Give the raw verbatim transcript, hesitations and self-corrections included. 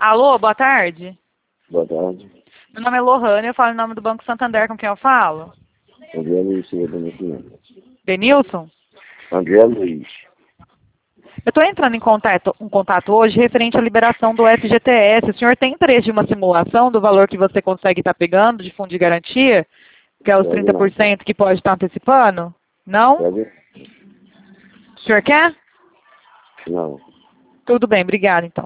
Alô, boa tarde. Boa tarde. Meu nome é Lohane, eu falo em nome do Banco Santander, com quem eu falo? André Luiz Silva do Nascimento. Denilson? André Luiz. Eu estou entrando em contato, em contato hoje referente à liberação do F G T S. O senhor tem interesse de uma simulação do valor que você consegue estar pegando de fundo de garantia? Que é os Pode trinta por cento que pode estar antecipando? Não? Pode? O senhor quer? Não. Tudo bem, obrigada então.